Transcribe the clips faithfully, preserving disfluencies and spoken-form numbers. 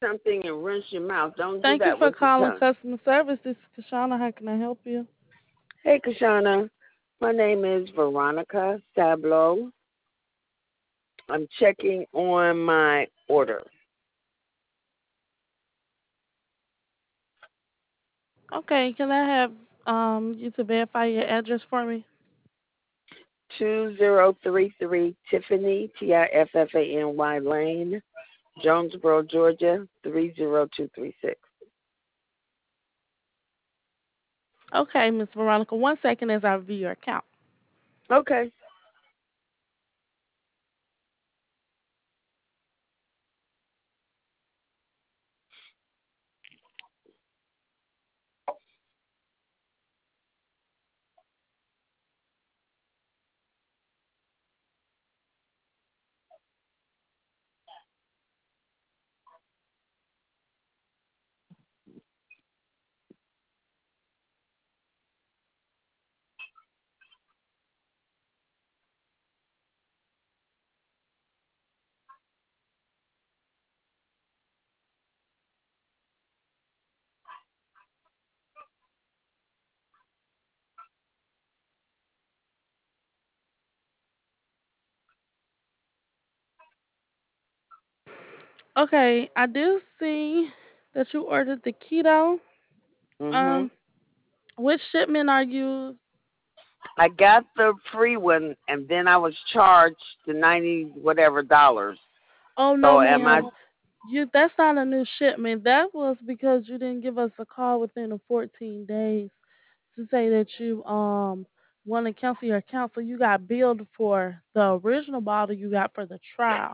something and rinse your mouth. Don't do Thank you that for with your calling tongue. customer service. This is Kashana. How can I help you? Hey, Kashana. My name is Veronica Stablo. I'm checking on my order. Okay, can I have um you to verify your address for me? two zero three three Tiffany, T I F F A N Y Lane, Jonesboro, Georgia, three zero two three six. Okay, Miss Veronica. One second as I review your account. Okay. Okay, I do see that you ordered the keto. Mhm. Um, which shipment are you? I got the free one, and then I was charged the ninety whatever dollars. Oh no, So am I? ma'am. You that's not a new shipment. That was because you didn't give us a call within the fourteen days to say that you um want to cancel your account. So you got billed for the original bottle you got for the trial.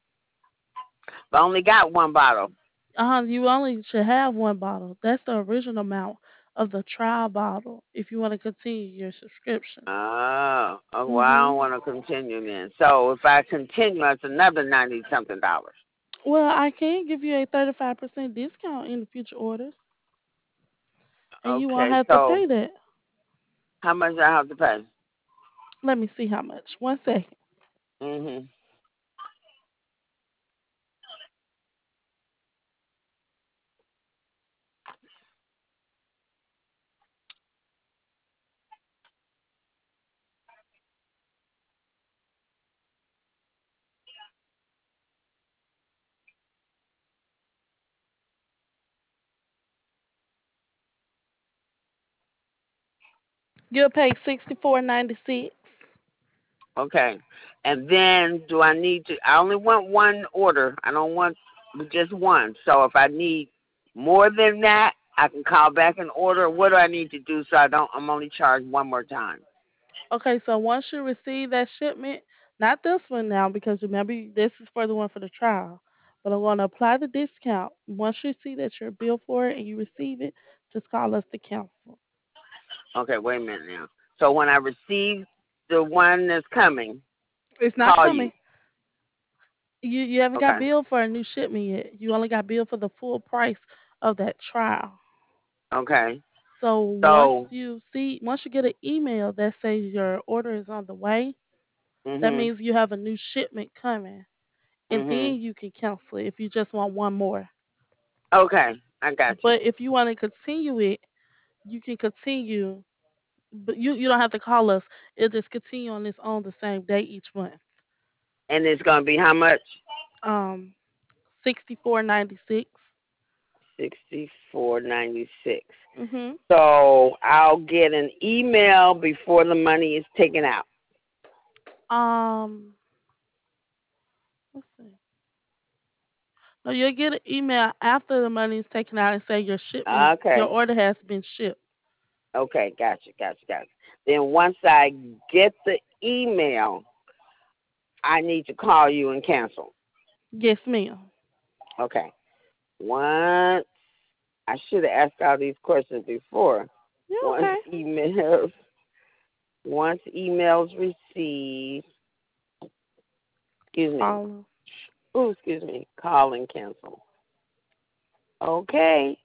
I only got one bottle. Uh huh. You only should have one bottle. That's the original amount of the trial bottle if you want to continue your subscription. Oh, oh well, I Mhm. don't want to continue then. So if I continue, it's another ninety something dollars. Well, I can give you a thirty-five percent discount in the future orders, and you won't Okay, have to so pay that. how much do I have to pay? Let me see how much. One second. Mhm. You'll pay sixty-four ninety-six. Okay, and then do I need to? I only want one order. I don't want just one. So if I need more than that, I can call back and order. What do I need to do so I don't? I'm only charged one more time. Okay, so once you receive that shipment, not this one now because remember this is for the one for the trial, but I'm going to apply the discount. Once you see that you're billed for it and you receive it, just call us to cancel. Okay, wait a minute now. So when I receive the one that's coming, It's not call coming. you. You you haven't got Okay. billed for a new shipment yet. You only got billed for the full price of that trial. Okay. So once So. you see, once you get an email that says your order is on the way, that Mhm. means you have a new shipment coming, and then Mhm. you can cancel it if you just want one more. Okay, I got you. But if you want to continue it, you can continue. But you you don't have to call us. It'll just continue on its own the same day each month. And it's gonna be how much? Um, sixty four ninety six. Sixty four ninety six. Mhm. So I'll get an email before the money is taken out. Um, let's see. No, you'll get an email after the money is taken out and say your shipment, your Okay. order has been shipped. Okay, gotcha, gotcha, gotcha. Then once I get the email, I need to call you and cancel. Yes, ma'am. Okay. Once I should have asked all these questions before. You Once okay? emails once emails received, excuse me. Call. Oh, excuse me. Call and cancel. Okay.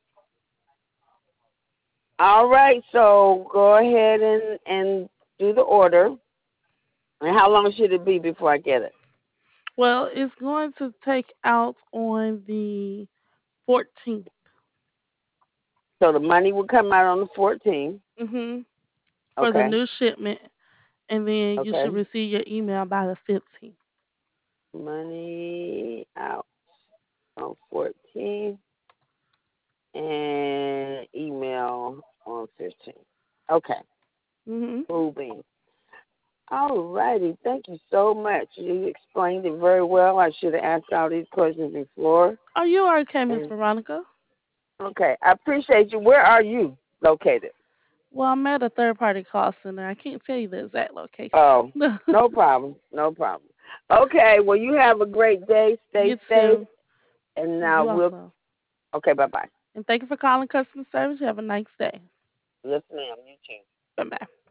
All right. So go ahead and and do the order. And how long should it be before I get it? Well, it's going to take out on the fourteenth. So the money will come out on the fourteenth. Mhm. For the Okay. new shipment, and then you should Okay. receive your email by the fifteenth. Money out on fourteenth and email on fifteenth. Okay. Mhm. Cool beans. All righty. Thank you so much. You explained it very well. I should have asked all these questions before. Are you okay, Miss And, Veronica? okay. I appreciate you. Where are you located? Well, I'm at a third party call center. I can't tell you the exact location. Oh, no problem. No problem. Okay. Well, you have a great day. Stay You safe. too. And now You we'll. also. Okay. Bye bye. And thank you for calling customer service. You have a nice day. Yes, ma'am. You too. Bye bye.